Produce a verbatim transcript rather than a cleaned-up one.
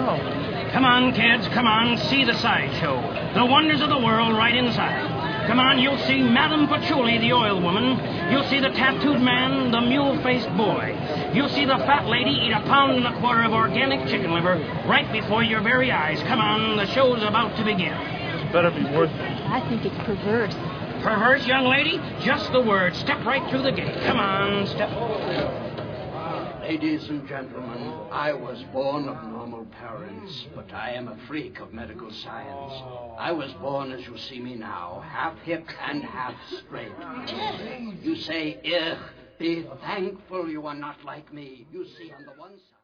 Oh. Come on, kids, come on, see the sideshow. The wonders of the world right inside. Come on, you'll see Madame Patchouli, the oil woman. You'll see the tattooed man, the mule-faced boy. You'll see the fat lady eat a pound and a quarter of organic chicken liver right before your very eyes. Come on, the show's about to begin. It better be worth it. I think it's perverse. Perverse, young lady? Just the word. Step right through the gate. Come on, step. Ladies and gentlemen, I was born of normal parents, but I am a freak of medical science. I was born as you see me now, half hip and half straight. You say, ugh, be thankful you are not like me. You see, on the one side...